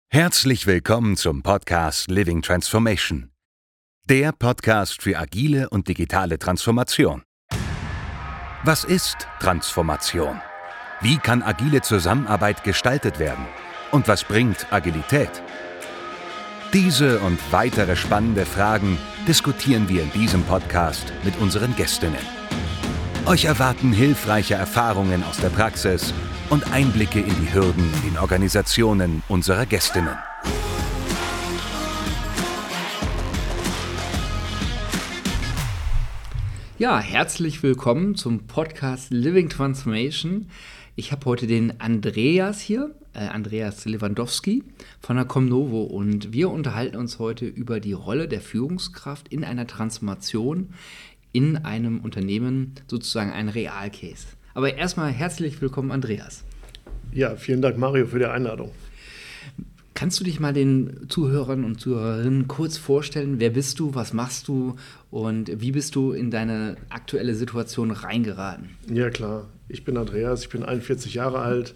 Herzlich willkommen zum Podcast Living Transformation. Der Podcast für agile und digitale Transformation. Was ist Transformation? Wie kann agile Zusammenarbeit gestaltet werden? Und was bringt Agilität? Diese und weitere spannende Fragen diskutieren wir in diesem Podcast mit unseren Gästinnen. Euch erwarten hilfreiche Erfahrungen aus der Praxis und Einblicke in die Hürden in den Organisationen unserer Gästinnen. Ja, herzlich willkommen zum Podcast Living Transformation. Ich habe heute den Andreas hier, Andreas Lewandowski von der Comnovo, und wir unterhalten uns heute über die Rolle der Führungskraft in einer Transformation in einem Unternehmen, sozusagen ein Realcase. Aber erstmal herzlich willkommen, Andreas. Ja, vielen Dank, Mario, für die Einladung. Kannst du dich mal den Zuhörern und Zuhörerinnen kurz vorstellen? Wer bist du, was machst du und wie bist du in deine aktuelle Situation reingeraten? Ja, klar. Ich bin Andreas, ich bin 41 Jahre alt,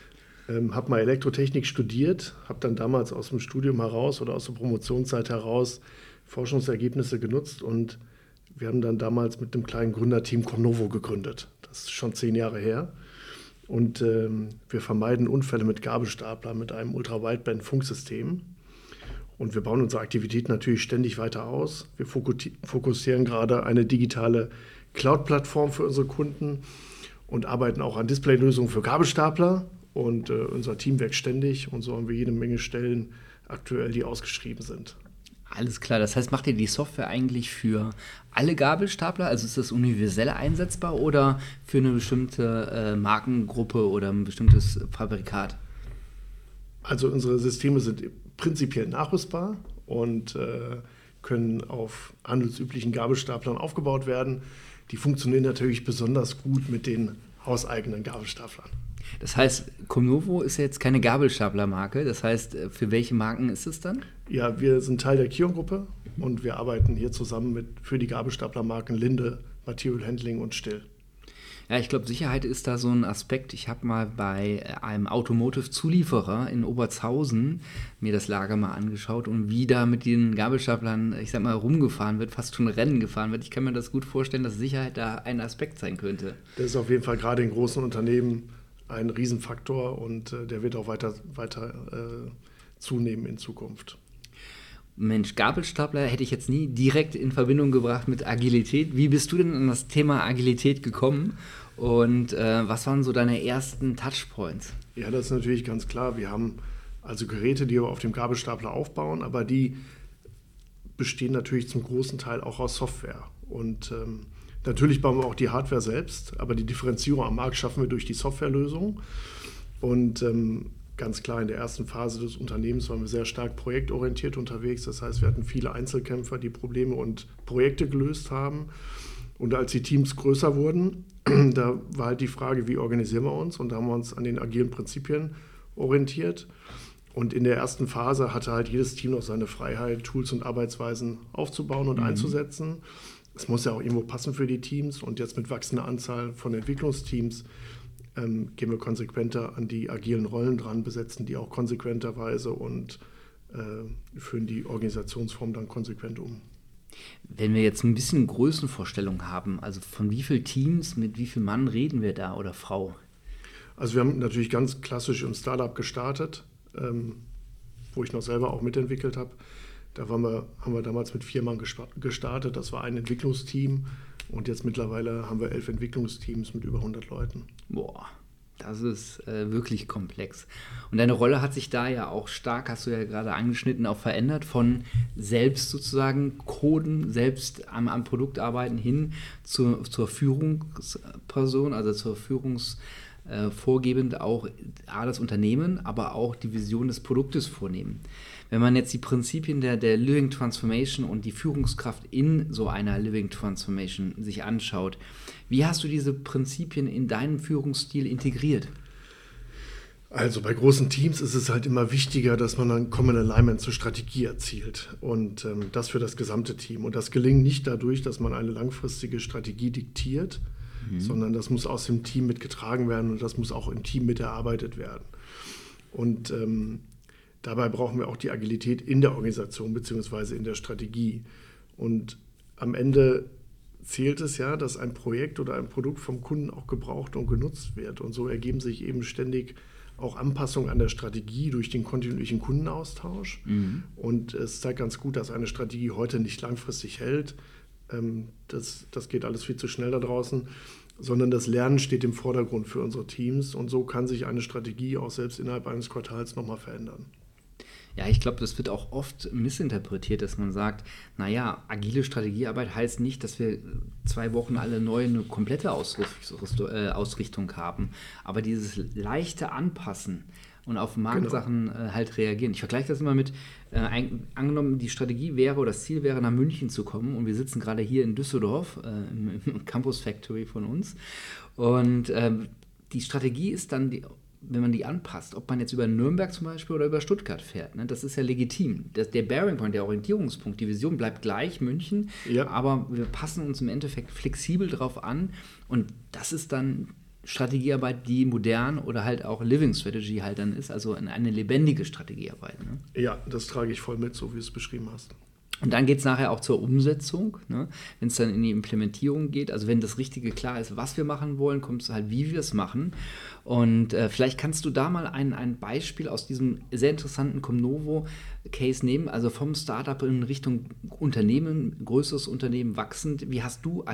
habe mal Elektrotechnik studiert, habe dann damals aus dem Studium heraus oder aus der Promotionszeit heraus Forschungsergebnisse genutzt und wir haben dann damals mit einem kleinen Gründerteam Comnovo gegründet. Das ist schon 10 Jahre her. Und wir vermeiden Unfälle mit Gabelstaplern, mit einem Ultra-Wideband-Funksystem. Und wir bauen unsere Aktivität natürlich ständig weiter aus. Wir fokussieren gerade eine digitale Cloud-Plattform für unsere Kunden und arbeiten auch an Displaylösungen für Gabelstapler. Und unser Team wächst ständig und so haben wir jede Menge Stellen aktuell, die ausgeschrieben sind. Alles klar, das heißt, macht ihr die Software eigentlich für alle Gabelstapler? Also ist das universell einsetzbar oder für eine bestimmte Markengruppe oder ein bestimmtes Fabrikat? Also unsere Systeme sind prinzipiell nachrüstbar und können auf handelsüblichen Gabelstaplern aufgebaut werden. Die funktionieren natürlich besonders gut mit den hauseigenen Gabelstaplern. Das heißt, Comnovo ist ja jetzt keine Gabelstaplermarke. Das heißt, für welche Marken ist es dann? Ja, wir sind Teil der Kion-Gruppe und wir arbeiten hier zusammen für die Gabelstaplermarken Linde, Material Handling und Still. Ja, ich glaube, Sicherheit ist da so ein Aspekt. Ich habe mal bei einem Automotive-Zulieferer in Obertshausen mir das Lager mal angeschaut und wie da mit den Gabelstaplern, ich sag mal, rumgefahren wird, fast schon Rennen gefahren wird. Ich kann mir das gut vorstellen, dass Sicherheit da ein Aspekt sein könnte. Das ist auf jeden Fall gerade in großen Unternehmen ein Riesenfaktor und der wird auch weiter zunehmen in Zukunft. Mensch, Gabelstapler hätte ich jetzt nie direkt in Verbindung gebracht mit Agilität. Wie bist du denn an das Thema Agilität gekommen und was waren so deine ersten Touchpoints? Ja, das ist natürlich ganz klar. Wir haben also Geräte, die wir auf dem Gabelstapler aufbauen, aber die bestehen natürlich zum großen Teil auch aus Software. Und natürlich bauen wir auch die Hardware selbst, aber die Differenzierung am Markt schaffen wir durch die Softwarelösung. Und ganz klar, in der ersten Phase des Unternehmens waren wir sehr stark projektorientiert unterwegs. Das heißt, wir hatten viele Einzelkämpfer, die Probleme und Projekte gelöst haben. Und als die Teams größer wurden, da war halt die Frage, wie organisieren wir uns? Und da haben wir uns an den agilen Prinzipien orientiert. Und in der ersten Phase hatte halt jedes Team noch seine Freiheit, Tools und Arbeitsweisen aufzubauen und einzusetzen. Es muss ja auch irgendwo passen für die Teams. Und jetzt mit wachsender Anzahl von Entwicklungsteams gehen wir konsequenter an die agilen Rollen dran, besetzen die auch konsequenterweise und führen die Organisationsform dann konsequent um. Wenn wir jetzt ein bisschen Größenvorstellung haben, also von wie vielen Teams, mit wie viel Mann reden wir da oder Frau? Also wir haben natürlich ganz klassisch im Startup gestartet, wo ich noch selber auch mitentwickelt habe. Da haben wir damals mit 4 Mann gestartet, das war ein Entwicklungsteam und jetzt mittlerweile haben wir 11 Entwicklungsteams mit über 100 Leuten. Boah, das ist wirklich komplex. Und deine Rolle hat sich da ja auch stark, hast du ja gerade angeschnitten, auch verändert, von selbst sozusagen Coden, selbst am Produkt arbeiten hin zur Führungsperson, also zur vorgebend auch das Unternehmen, aber auch die Vision des Produktes vornehmen. Wenn man jetzt die Prinzipien der Living Transformation und die Führungskraft in so einer Living Transformation sich anschaut, wie hast du diese Prinzipien in deinen Führungsstil integriert? Also bei großen Teams ist es halt immer wichtiger, dass man ein Common Alignment zur Strategie erzielt und das für das gesamte Team. Und das gelingt nicht dadurch, dass man eine langfristige Strategie diktiert, sondern das muss aus dem Team mitgetragen werden und das muss auch im Team miterarbeitet werden. Und Dabei brauchen wir auch die Agilität in der Organisation bzw. in der Strategie. Und am Ende zählt es ja, dass ein Projekt oder ein Produkt vom Kunden auch gebraucht und genutzt wird. Und so ergeben sich eben ständig auch Anpassungen an der Strategie durch den kontinuierlichen Kundenaustausch. Und es zeigt ganz gut, dass eine Strategie heute nicht langfristig hält. Das geht alles viel zu schnell da draußen, sondern das Lernen steht im Vordergrund für unsere Teams. Und so kann sich eine Strategie auch selbst innerhalb eines Quartals nochmal verändern. Ja, ich glaube, das wird auch oft missinterpretiert, dass man sagt, naja, agile Strategiearbeit heißt nicht, dass wir 2 Wochen alle neu eine komplette Ausrichtung haben. Aber dieses leichte Anpassen und auf Marktsachen halt reagieren. Ich vergleiche das immer mit, angenommen, die Strategie wäre oder das Ziel wäre, nach München zu kommen und wir sitzen gerade hier in Düsseldorf, im Campus Factory von uns und die Strategie ist dann wenn man die anpasst, ob man jetzt über Nürnberg zum Beispiel oder über Stuttgart fährt, ne, das ist ja legitim. Der Bearing Point, der Orientierungspunkt, die Vision bleibt gleich, München, aber wir passen uns im Endeffekt flexibel drauf an und das ist dann Strategiearbeit, die modern oder halt auch Living Strategy halt dann ist, also eine lebendige Strategiearbeit. Ne? Ja, das trage ich voll mit, so wie du es beschrieben hast. Und dann geht es nachher auch zur Umsetzung, ne? Wenn es dann in die Implementierung geht, also wenn das Richtige klar ist, was wir machen wollen, kommt es halt, wie wir es machen. Und vielleicht kannst du da mal ein Beispiel aus diesem sehr interessanten Comnovo-Case nehmen, also vom Startup in Richtung Unternehmen, größeres Unternehmen, wachsend. Wie hast du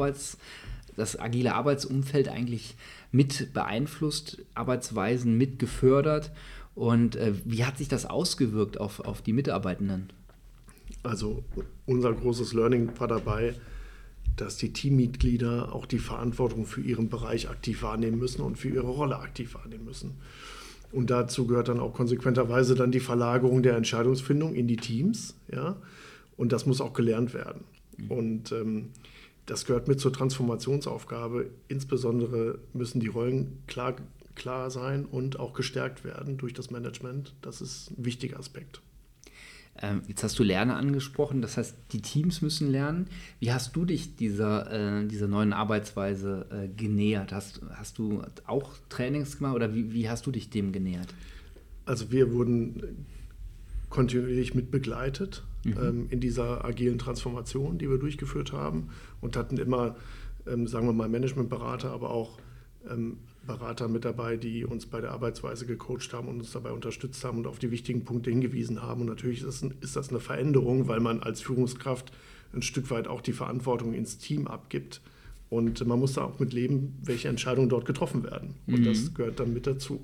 das agile Arbeitsumfeld eigentlich mit beeinflusst, Arbeitsweisen mit gefördert und wie hat sich das ausgewirkt auf die Mitarbeitenden? Also unser großes Learning war dabei, dass die Teammitglieder auch die Verantwortung für ihren Bereich aktiv wahrnehmen müssen und für ihre Rolle aktiv wahrnehmen müssen. Und dazu gehört dann auch konsequenterweise dann die Verlagerung der Entscheidungsfindung in die Teams. Ja? Und das muss auch gelernt werden. Und das gehört mit zur Transformationsaufgabe. Insbesondere müssen die Rollen klar sein und auch gestärkt werden durch das Management. Das ist ein wichtiger Aspekt. Jetzt hast du Lernen angesprochen, das heißt, die Teams müssen lernen. Wie hast du dich dieser neuen Arbeitsweise genähert? Hast du auch Trainings gemacht oder wie hast du dich dem genähert? Also wir wurden kontinuierlich mit begleitet in dieser agilen Transformation, die wir durchgeführt haben und hatten immer, sagen wir mal, Managementberater, aber auch Berater mit dabei, die uns bei der Arbeitsweise gecoacht haben und uns dabei unterstützt haben und auf die wichtigen Punkte hingewiesen haben. Und natürlich ist das eine Veränderung, weil man als Führungskraft ein Stück weit auch die Verantwortung ins Team abgibt. Und man muss da auch mit leben, welche Entscheidungen dort getroffen werden. Und das gehört dann mit dazu.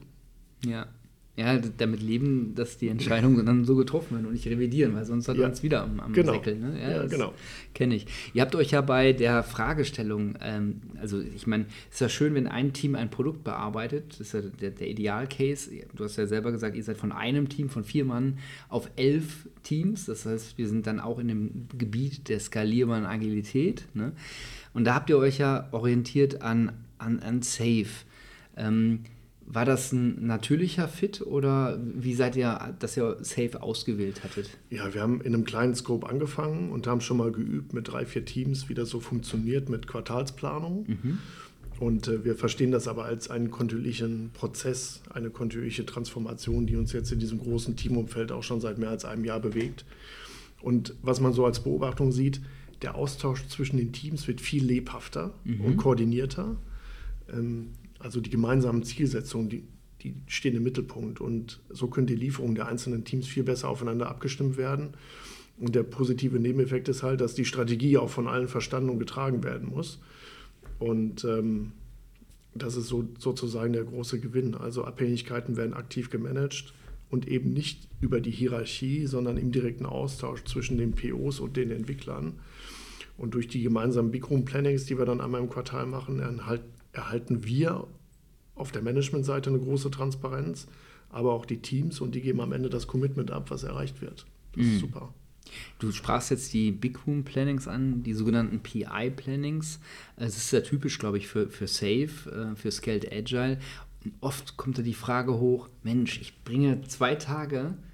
Ja, damit leben, dass die Entscheidungen dann so getroffen werden und nicht revidieren, weil sonst hat man es wieder am Säckel. Ne? Ja, genau. Kenne ich. Ihr habt euch ja bei der Fragestellung, also ich meine, es ist ja schön, wenn ein Team ein Produkt bearbeitet, das ist ja der Idealcase. Du hast ja selber gesagt, ihr seid von einem Team von 4 Mann auf 11 Teams. Das heißt, wir sind dann auch in dem Gebiet der skalierbaren Agilität. Ne? Und da habt ihr euch ja orientiert an SAFe. War das ein natürlicher Fit oder wie seid ihr, dass ihr SAFe ausgewählt hattet? Ja, wir haben in einem kleinen Scope angefangen und haben schon mal geübt mit 3-4 Teams, wie das so funktioniert mit Quartalsplanung. Und wir verstehen das aber als einen kontinuierlichen Prozess, eine kontinuierliche Transformation, die uns jetzt in diesem großen Teamumfeld auch schon seit mehr als einem Jahr bewegt. Und was man so als Beobachtung sieht, der Austausch zwischen den Teams wird viel lebhafter und koordinierter. Also die gemeinsamen Zielsetzungen, die stehen im Mittelpunkt und so können die Lieferungen der einzelnen Teams viel besser aufeinander abgestimmt werden. Und der positive Nebeneffekt ist halt, dass die Strategie auch von allen verstanden und getragen werden muss. Und das ist sozusagen der große Gewinn. Also Abhängigkeiten werden aktiv gemanagt und eben nicht über die Hierarchie, sondern im direkten Austausch zwischen den POs und den Entwicklern. Und durch die gemeinsamen Big Room Plannings, die wir dann einmal im Quartal machen, erhalten wir auf der Managementseite eine große Transparenz, aber auch die Teams und die geben am Ende das Commitment ab, was erreicht wird. Das ist super. Du sprachst jetzt die Big Room Plannings an, die sogenannten PI Plannings. Es ist sehr typisch, glaube ich, für SAFe, für Scaled Agile. Und oft kommt da die Frage hoch, Mensch, ich bringe 2 Tage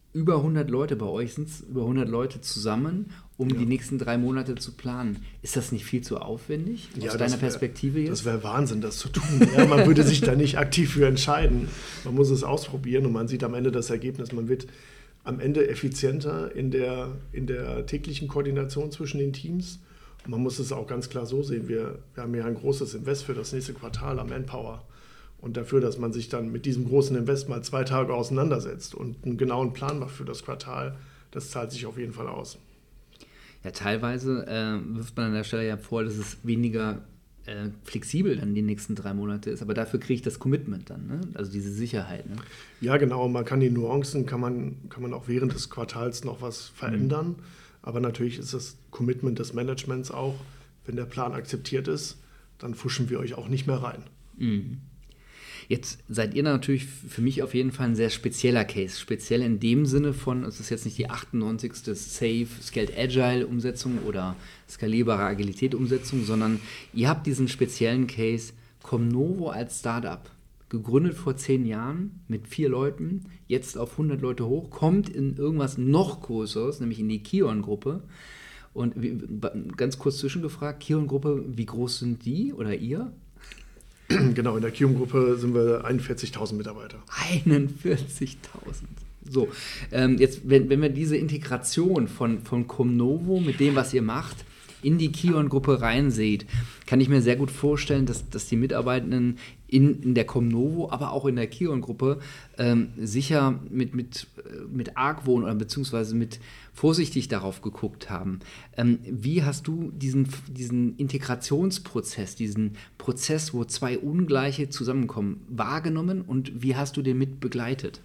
über 100 Leute, bei euch sind es über 100 Leute zusammen, um die nächsten 3 Monate zu planen. Ist das nicht viel zu aufwendig aus deiner Perspektive jetzt? Das wäre Wahnsinn, das zu tun. Ja, man würde sich da nicht aktiv für entscheiden. Man muss es ausprobieren und man sieht am Ende das Ergebnis. Man wird am Ende effizienter in der täglichen Koordination zwischen den Teams. Und man muss es auch ganz klar so sehen. Wir haben ja ein großes Invest für das nächste Quartal am Manpower. Und dafür, dass man sich dann mit diesem großen Invest mal 2 Tage auseinandersetzt und einen genauen Plan macht für das Quartal, das zahlt sich auf jeden Fall aus. Ja, teilweise wirft man an der Stelle ja vor, dass es weniger flexibel dann die nächsten 3 Monate ist, aber dafür kriege ich das Commitment dann, ne? Also diese Sicherheit. Ne? Ja, genau, man kann die Nuancen, kann man auch während des Quartals noch was verändern, aber natürlich ist das Commitment des Managements auch, wenn der Plan akzeptiert ist, dann fuschen wir euch auch nicht mehr rein. Mhm. Jetzt seid ihr natürlich für mich auf jeden Fall ein sehr spezieller Case. Speziell in dem Sinne von, es ist jetzt nicht die 98. Safe, Scaled Agile Umsetzung oder skalierbare Agilität Umsetzung, sondern ihr habt diesen speziellen Case Komnovo als Startup, gegründet vor 10 Jahren mit 4 Leuten, jetzt auf 100 Leute hoch, kommt in irgendwas noch Größeres, nämlich in die Kion-Gruppe. Und ganz kurz zwischengefragt, Kion-Gruppe, wie groß sind die oder ihr? Genau, in der Kion-Gruppe sind wir 41.000 Mitarbeiter. 41.000. So, jetzt, wenn wir diese Integration von Komnovo mit dem, was ihr macht, in die Kion-Gruppe reinseht, kann ich mir sehr gut vorstellen, dass die Mitarbeitenden in der Komnovo, aber auch in der Kion-Gruppe sicher mit Argwohn oder beziehungsweise mit vorsichtig darauf geguckt haben. Wie hast du diesen Integrationsprozess, diesen Prozess, wo 2 Ungleiche zusammenkommen, wahrgenommen und wie hast du den mit begleitet?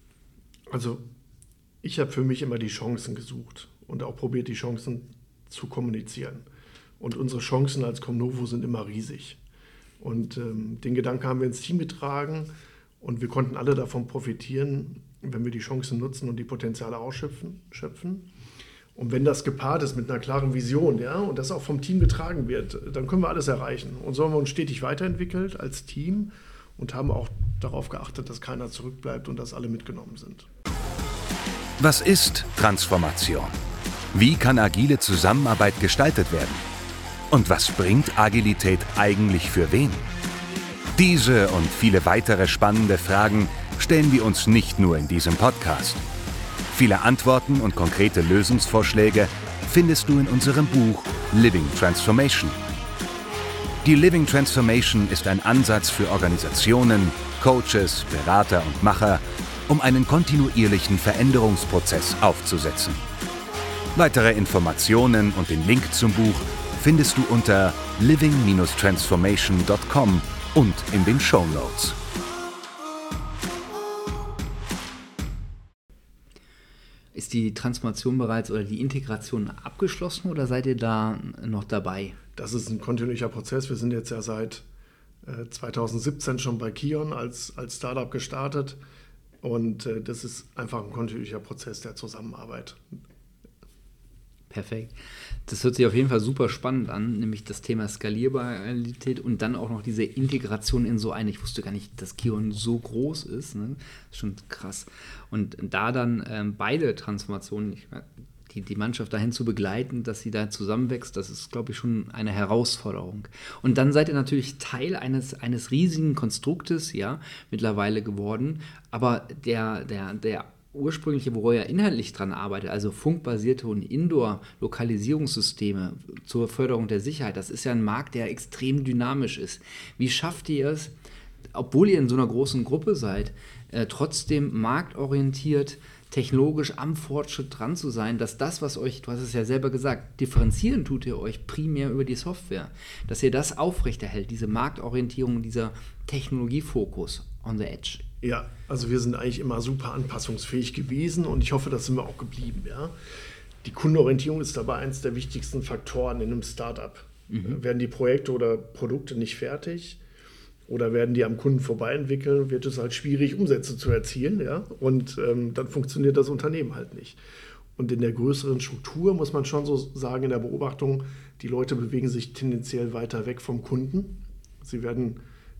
Also ich habe für mich immer die Chancen gesucht und auch probiert, die Chancen zu kommunizieren. Und unsere Chancen als Komnovo sind immer riesig. Und den Gedanken haben wir ins Team getragen und wir konnten alle davon profitieren, wenn wir die Chancen nutzen und die Potenziale ausschöpfen. Und wenn das gepaart ist mit einer klaren Vision, ja, und das auch vom Team getragen wird, dann können wir alles erreichen. Und so haben wir uns stetig weiterentwickelt als Team und haben auch darauf geachtet, dass keiner zurückbleibt und dass alle mitgenommen sind. Was ist Transformation? Wie kann agile Zusammenarbeit gestaltet werden? Und was bringt Agilität eigentlich für wen? Diese und viele weitere spannende Fragen stellen wir uns nicht nur in diesem Podcast. Viele Antworten und konkrete Lösungsvorschläge findest du in unserem Buch Living Transformation. Die Living Transformation ist ein Ansatz für Organisationen, Coaches, Berater und Macher, um einen kontinuierlichen Veränderungsprozess aufzusetzen. Weitere Informationen und den Link zum Buch findest du unter living-transformation.com und in den Shownotes. Ist die Transformation bereits oder die Integration abgeschlossen oder seid ihr da noch dabei? Das ist ein kontinuierlicher Prozess. Wir sind jetzt ja seit 2017 schon bei Kion als Startup gestartet und das ist einfach ein kontinuierlicher Prozess der Zusammenarbeit. Perfekt. Das hört sich auf jeden Fall super spannend an, nämlich das Thema Skalierbarkeit und dann auch noch diese Integration in so eine. Ich wusste gar nicht, dass Kion so groß ist. Ne? Das ist schon krass. Und da dann beide Transformationen, die Mannschaft dahin zu begleiten, dass sie da zusammenwächst, das ist, glaube ich, schon eine Herausforderung. Und dann seid ihr natürlich Teil eines riesigen Konstruktes, ja, mittlerweile geworden. Aber der ursprüngliche, wo er inhaltlich dran arbeitet, also funkbasierte und Indoor-Lokalisierungssysteme zur Förderung der Sicherheit, das ist ja ein Markt, der extrem dynamisch ist. Wie schafft ihr es, obwohl ihr in so einer großen Gruppe seid, trotzdem marktorientiert, technologisch am Fortschritt dran zu sein, dass das, was euch, du hast es ja selber gesagt, differenzieren tut ihr euch primär über die Software, dass ihr das aufrechterhält, diese Marktorientierung, dieser Technologiefokus on the edge? Ja, also wir sind eigentlich immer super anpassungsfähig gewesen und ich hoffe, das sind wir auch geblieben. Ja? Die Kundenorientierung ist dabei eines der wichtigsten Faktoren in einem Startup. Werden die Projekte oder Produkte nicht fertig oder werden die am Kunden vorbei entwickeln, wird es halt schwierig, Umsätze zu erzielen. Ja? Und dann funktioniert das Unternehmen halt nicht. Und in der größeren Struktur muss man schon so sagen, in der Beobachtung, die Leute bewegen sich tendenziell weiter weg vom Kunden. Sie werden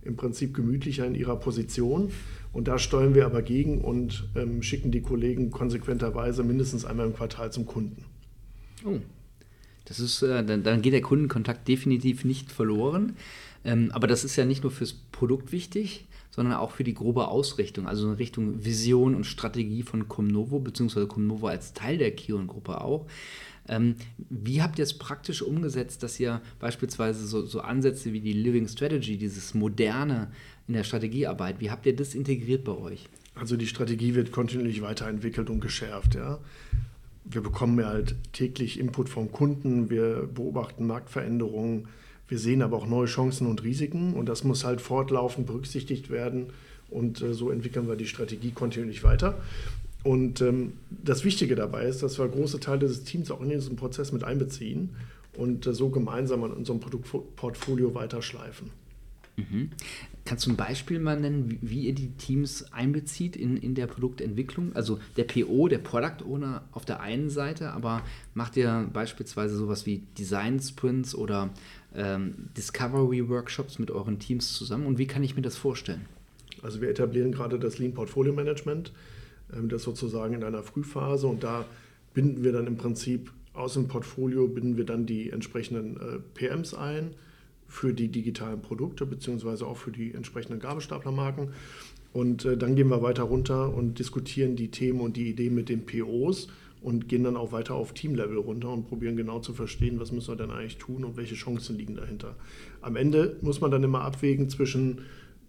im Prinzip gemütlicher in ihrer Position. Und da steuern wir aber gegen und schicken die Kollegen konsequenterweise mindestens einmal im Quartal zum Kunden. Oh, das ist, dann geht der Kundenkontakt definitiv nicht verloren. Aber das ist ja nicht nur fürs Produkt wichtig, sondern auch für die grobe Ausrichtung, also in Richtung Vision und Strategie von Komnovo, beziehungsweise Komnovo als Teil der KION-Gruppe auch. Wie habt ihr es praktisch umgesetzt, dass ihr beispielsweise so Ansätze wie die Living Strategy, dieses Moderne in der Strategiearbeit, wie habt ihr das integriert bei euch? Also die Strategie wird kontinuierlich weiterentwickelt und geschärft. Ja. Wir bekommen ja halt täglich Input vom Kunden, wir beobachten Marktveränderungen, wir sehen aber auch neue Chancen und Risiken und das muss halt fortlaufend berücksichtigt werden und so entwickeln wir die Strategie kontinuierlich weiter. Und das Wichtige dabei ist, dass wir große Teile des Teams auch in diesen Prozess mit einbeziehen und so gemeinsam an unserem Produktportfolio weiterschleifen. Mhm. Kannst du ein Beispiel mal nennen, wie ihr die Teams einbezieht in der Produktentwicklung? Also der PO, der Product Owner auf der einen Seite, aber macht ihr beispielsweise sowas wie Design Sprints oder Discovery Workshops mit euren Teams zusammen? Und wie kann ich mir das vorstellen? Also wir etablieren gerade das Lean Portfolio Management, das sozusagen in einer Frühphase und da binden wir dann im Prinzip aus dem Portfolio binden wir dann die entsprechenden PMs ein für die digitalen Produkte beziehungsweise auch für die entsprechenden Gabelstaplermarken. Und dann gehen wir weiter runter und diskutieren die Themen und die Ideen mit den POs und gehen dann auch weiter auf Teamlevel runter und probieren genau zu verstehen, was müssen wir denn eigentlich tun und welche Chancen liegen dahinter. Am Ende muss man dann immer abwägen zwischen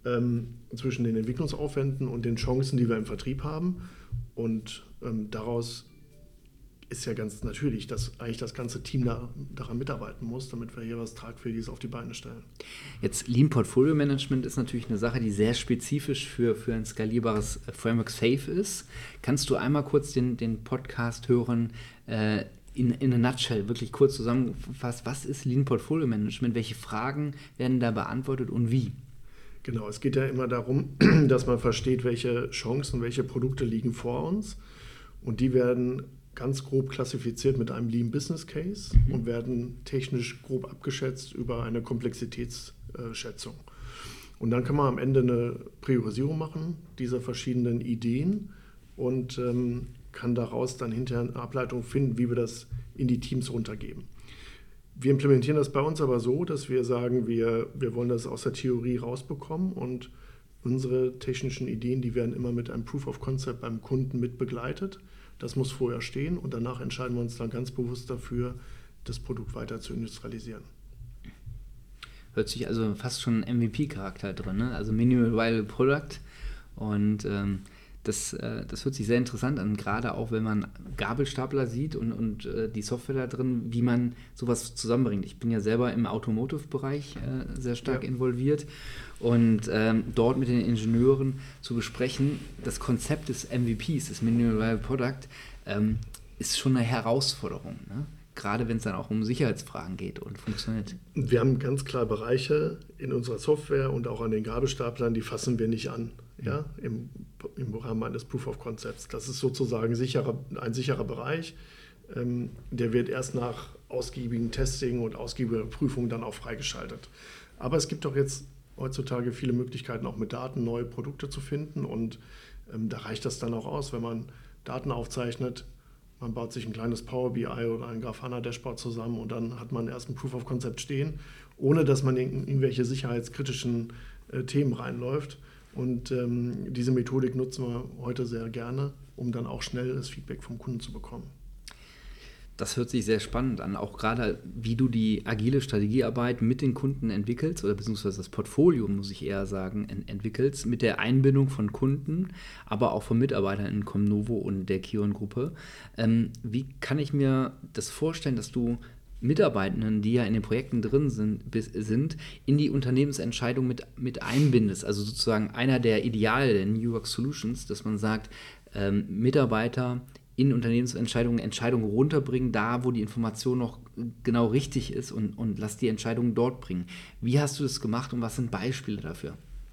den Entwicklungsaufwänden und den Chancen, die wir im Vertrieb haben. Und daraus ist ja ganz natürlich, dass eigentlich das ganze Team daran mitarbeiten muss, damit wir hier was Tragfähiges auf die Beine stellen. Jetzt Lean Portfolio Management ist natürlich eine Sache, die sehr spezifisch für ein skalierbares Framework safe ist. Kannst du einmal kurz den Podcast hören, in a nutshell, wirklich kurz zusammengefasst, was ist Lean Portfolio Management, welche Fragen werden da beantwortet und wie? Genau, es geht ja immer darum, dass man versteht, welche Chancen, welche Produkte liegen vor uns und die werden ganz grob klassifiziert mit einem Lean Business Case und werden technisch grob abgeschätzt über eine Komplexitätsschätzung. Und dann kann man am Ende eine Priorisierung machen dieser verschiedenen Ideen und kann daraus dann hinterher eine Ableitung finden, wie wir das in die Teams runtergeben. Wir implementieren das bei uns aber so, dass wir sagen, wir wollen das aus der Theorie rausbekommen und unsere technischen Ideen, die werden immer mit einem Proof of Concept beim Kunden mit begleitet. Das muss vorher stehen und danach entscheiden wir uns dann ganz bewusst dafür, das Produkt weiter zu industrialisieren. Hört sich also fast schon MVP-Charakter drin, ne? Also Minimal Viable Product und das hört sich sehr interessant an, gerade auch wenn man Gabelstapler sieht und die Software da drin, wie man sowas zusammenbringt. Ich bin ja selber im Automotive-Bereich sehr stark involviert und dort mit den Ingenieuren zu besprechen, das Konzept des MVPs, des Minimal Viable Product, ist schon eine Herausforderung, ne? Gerade wenn es dann auch um Sicherheitsfragen geht und funktioniert. Wir haben ganz klar Bereiche in unserer Software und auch an den Gabelstaplern, die fassen wir nicht an, ja, im Rahmen eines Proof of Concepts. Das ist sozusagen ein sicherer Bereich. Der wird erst nach ausgiebigem Testing und ausgiebiger Prüfung dann auch freigeschaltet. Aber es gibt doch jetzt heutzutage viele Möglichkeiten, auch mit Daten neue Produkte zu finden und da reicht das dann auch aus, wenn man Daten aufzeichnet. Man baut sich ein kleines Power BI oder ein Grafana-Dashboard zusammen und dann hat man erst ein Proof of Concept stehen, ohne dass man in irgendwelche sicherheitskritischen Themen reinläuft. Und diese Methodik nutzen wir heute sehr gerne, um dann auch schnell das Feedback vom Kunden zu bekommen. Das hört sich sehr spannend an, auch gerade wie du die agile Strategiearbeit mit den Kunden entwickelst oder beziehungsweise das Portfolio, muss ich eher sagen, entwickelst mit der Einbindung von Kunden, aber auch von Mitarbeitern in Komnovo und der KION-Gruppe. Wie kann ich mir das vorstellen, dass du Mitarbeitenden, die ja in den Projekten drin sind in die Unternehmensentscheidung mit einbindest? Also sozusagen einer der Ideale der New Work Solutions, dass man sagt, Mitarbeiter in Unternehmensentscheidungen runterbringen, da wo die Information noch genau richtig ist und lass die Entscheidungen dort bringen. Wie hast du das gemacht und was sind Beispiele dafür?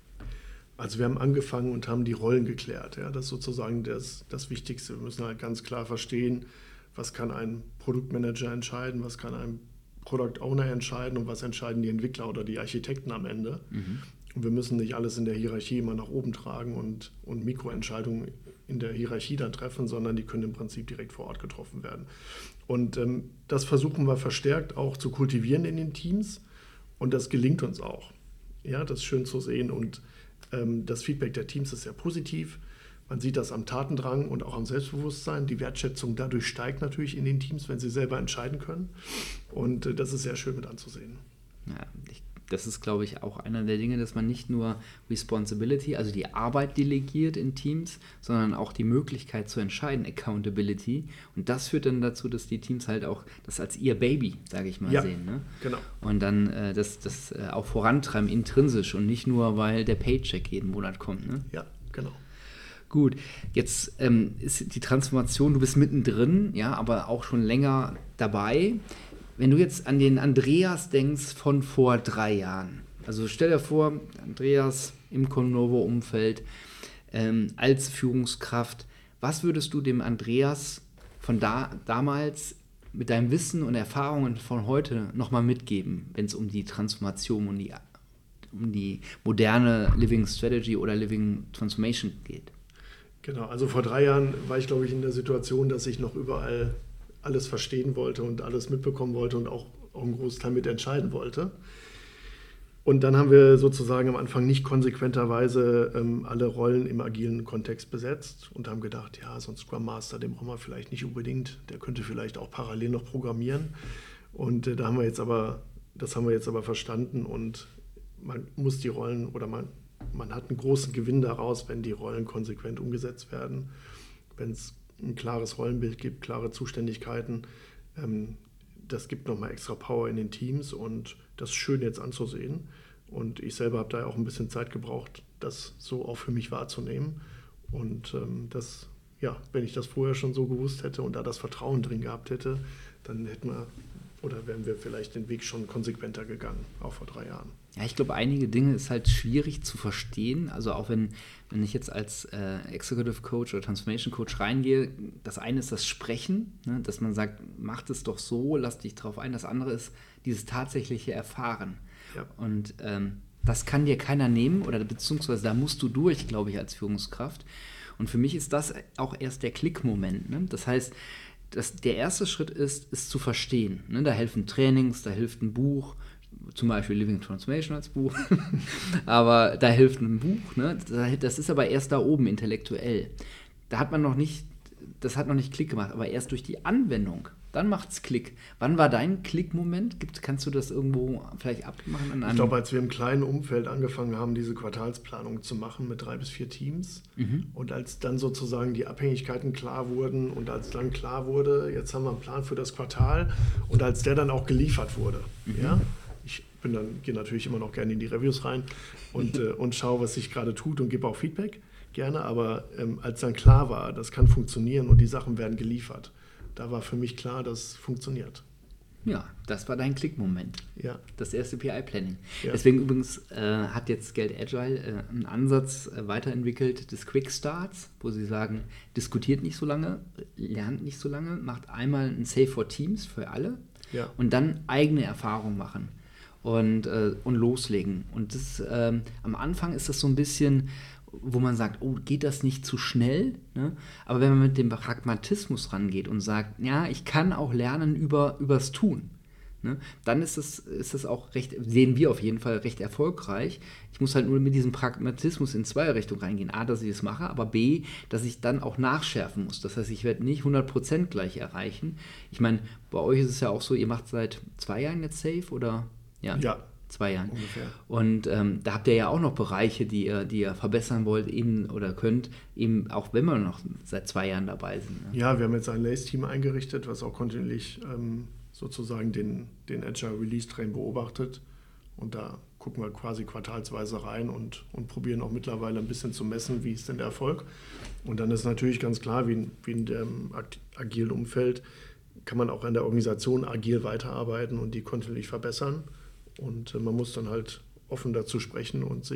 Also wir haben angefangen und haben die Rollen geklärt. Ja? Das ist sozusagen das Wichtigste. Wir müssen halt ganz klar verstehen, was kann ein Produktmanager entscheiden, was kann ein Product Owner entscheiden und was entscheiden die Entwickler oder die Architekten am Ende. Und wir müssen nicht alles in der Hierarchie immer nach oben tragen und Mikroentscheidungen in der Hierarchie dann treffen, sondern die können im Prinzip direkt vor Ort getroffen werden. Und das versuchen wir verstärkt auch zu kultivieren in den Teams. Und das gelingt uns auch. Ja, das ist schön zu sehen. Und das Feedback der Teams ist sehr positiv. Man sieht das am Tatendrang und auch am Selbstbewusstsein. Die Wertschätzung dadurch steigt natürlich in den Teams, wenn sie selber entscheiden können. Und das ist sehr schön mit anzusehen. Ja, das ist, glaube ich, auch einer der Dinge, dass man nicht nur Responsibility, also die Arbeit delegiert in Teams, sondern auch die Möglichkeit zu entscheiden, Accountability. Und das führt dann dazu, dass die Teams halt auch das als ihr Baby, sage ich mal, sehen. Ne? Genau. Und dann das auch vorantreiben, intrinsisch und nicht nur, weil der Paycheck jeden Monat kommt. Ne? Ja, genau. Gut, jetzt ist die Transformation, du bist mittendrin, ja, aber auch schon länger dabei. Wenn du jetzt an den Andreas denkst von vor 3 Jahren, also stell dir vor, Andreas im Comnovo-Umfeld als Führungskraft, was würdest du dem Andreas von damals mit deinem Wissen und Erfahrungen von heute nochmal mitgeben, wenn es um die Transformation und um die moderne Living Strategy oder Living Transformation geht? Genau, also vor 3 Jahren war ich, glaube ich, in der Situation, dass ich noch überall alles verstehen wollte und alles mitbekommen wollte und auch einen Großteil mit entscheiden wollte. Und dann haben wir sozusagen am Anfang nicht konsequenterweise alle Rollen im agilen Kontext besetzt und haben gedacht, ja, so ein Scrum Master, den brauchen wir vielleicht nicht unbedingt, der könnte vielleicht auch parallel noch programmieren. Und das haben wir jetzt aber verstanden und man muss die Rollen oder man hat einen großen Gewinn daraus, wenn die Rollen konsequent umgesetzt werden, wenn es ein klares Rollenbild gibt, klare Zuständigkeiten. Das gibt nochmal extra Power in den Teams und das ist schön jetzt anzusehen. Und ich selber habe da auch ein bisschen Zeit gebraucht, das so auch für mich wahrzunehmen. Und wenn ich das vorher schon so gewusst hätte und da das Vertrauen drin gehabt hätte, dann wären wir vielleicht den Weg schon konsequenter gegangen, auch vor 3 Jahren. Ja, ich glaube, einige Dinge ist halt schwierig zu verstehen. Also auch wenn ich jetzt als Executive Coach oder Transformation Coach reingehe, das eine ist das Sprechen, ne, dass man sagt, mach das doch so, lass dich drauf ein. Das andere ist dieses tatsächliche Erfahren. Ja. Und das kann dir keiner nehmen oder beziehungsweise da musst du durch, glaube ich, als Führungskraft. Und für mich ist das auch erst der Klickmoment. Ne? Das heißt, der erste Schritt ist zu verstehen. Ne? Da helfen Trainings, da hilft ein Buch, zum Beispiel Living Transformation als Buch, aber da hilft ein Buch. Ne? Das ist aber erst da oben intellektuell. Das hat noch nicht Klick gemacht, aber erst durch die Anwendung, dann macht es Klick. Wann war dein Klickmoment? Kannst du das irgendwo vielleicht abmachen? Ich glaube, als wir im kleinen Umfeld angefangen haben, diese Quartalsplanung zu machen mit 3 bis 4 Teams und als dann sozusagen die Abhängigkeiten klar wurden und als dann klar wurde, jetzt haben wir einen Plan für das Quartal und als der dann auch geliefert wurde, ja, ich gehe natürlich immer noch gerne in die Reviews rein und schaue, was sich gerade tut und gebe auch Feedback, gerne, aber als dann klar war, das kann funktionieren und die Sachen werden geliefert, da war für mich klar, das funktioniert. Ja, das war dein Klickmoment. Ja. Das erste PI-Planning. Ja. Deswegen übrigens hat jetzt Geld Agile einen Ansatz weiterentwickelt des Quick Starts, wo sie sagen, diskutiert nicht so lange, lernt nicht so lange, macht einmal ein Save for Teams für alle und dann eigene Erfahrungen machen und loslegen. Und das, am Anfang ist das so ein bisschen, wo man sagt, oh, geht das nicht zu schnell? Ne? Aber wenn man mit dem Pragmatismus rangeht und sagt, ja, ich kann auch lernen übers Tun, ne? Dann ist das auch sehen wir auf jeden Fall recht erfolgreich. Ich muss halt nur mit diesem Pragmatismus in 2 Richtungen reingehen. A, dass ich das mache, aber B, dass ich dann auch nachschärfen muss. Das heißt, ich werde nicht 100% gleich erreichen. Ich meine, bei euch ist es ja auch so, ihr macht seit 2 Jahren jetzt Safe, oder? Ja. 2 Jahren. Ungefähr. Und da habt ihr ja auch noch Bereiche, die ihr verbessern wollt eben oder könnt, eben auch wenn wir noch seit 2 Jahren dabei sind. Ne? Ja, wir haben jetzt ein Lace-Team eingerichtet, was auch kontinuierlich sozusagen den Agile Release Train beobachtet. Und da gucken wir quasi quartalsweise rein und probieren auch mittlerweile ein bisschen zu messen, wie ist denn der Erfolg. Und dann ist natürlich ganz klar, wie in dem agilen Umfeld kann man auch an der Organisation agil weiterarbeiten und die kontinuierlich verbessern. Und man muss dann halt offen dazu sprechen und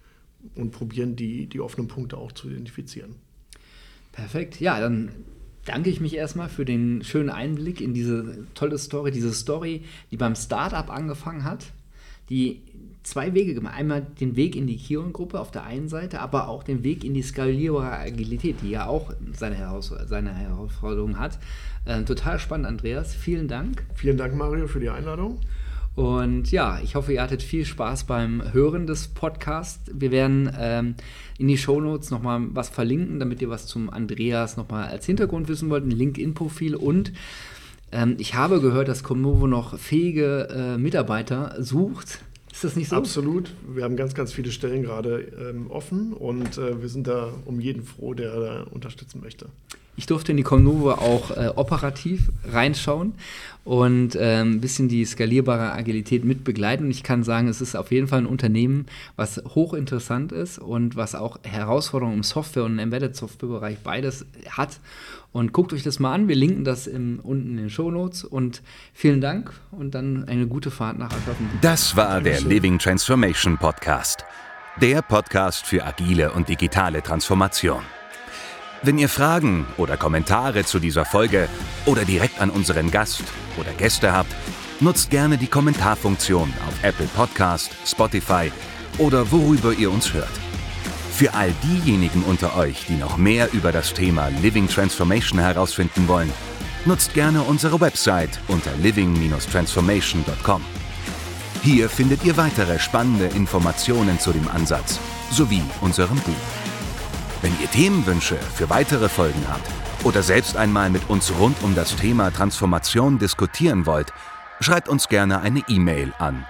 probieren, die offenen Punkte auch zu identifizieren. Perfekt. Ja, dann danke ich mich erstmal für den schönen Einblick in diese tolle Story, die beim Startup angefangen hat, die 2 Wege gemacht. Einmal den Weg in die Kion-Gruppe auf der einen Seite, aber auch den Weg in die skalierbare Agilität, die ja auch seine Herausforderungen hat. Total spannend, Andreas. Vielen Dank. Vielen Dank, Mario, für die Einladung. Und ja, ich hoffe, ihr hattet viel Spaß beim Hören des Podcasts. Wir werden in die Shownotes nochmal was verlinken, damit ihr was zum Andreas nochmal als Hintergrund wissen wollt, ein LinkedIn-Profil. Und ich habe gehört, dass Komnovo noch fähige Mitarbeiter sucht. Ist das nicht so? Absolut. Wir haben ganz, ganz viele Stellen gerade offen und wir sind da um jeden froh, der da unterstützen möchte. Ich durfte in die Komnovo auch operativ reinschauen und ein bisschen die skalierbare Agilität mit begleiten. Und ich kann sagen, es ist auf jeden Fall ein Unternehmen, was hochinteressant ist und was auch Herausforderungen im Software- und Embedded-Software-Bereich beides hat. Und guckt euch das mal an. Wir linken das unten in den Shownotes. Und vielen Dank und dann eine gute Fahrt nach Aschaffenburg. Das war der Living Transformation Podcast. Der Podcast für agile und digitale Transformation. Wenn ihr Fragen oder Kommentare zu dieser Folge oder direkt an unseren Gast oder Gäste habt, nutzt gerne die Kommentarfunktion auf Apple Podcast, Spotify oder worüber ihr uns hört. Für all diejenigen unter euch, die noch mehr über das Thema Living Transformation herausfinden wollen, nutzt gerne unsere Website unter living-transformation.com. Hier findet ihr weitere spannende Informationen zu dem Ansatz sowie unserem Buch. Wenn ihr Themenwünsche für weitere Folgen habt oder selbst einmal mit uns rund um das Thema Transformation diskutieren wollt, schreibt uns gerne eine E-Mail an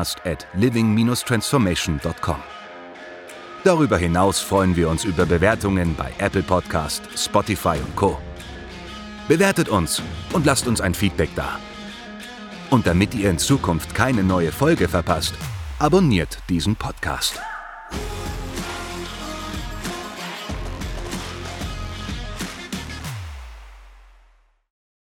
podcast@living-transformation.com. Darüber hinaus freuen wir uns über Bewertungen bei Apple Podcast, Spotify und Co. Bewertet uns und lasst uns ein Feedback da. Und damit ihr in Zukunft keine neue Folge verpasst, abonniert diesen Podcast.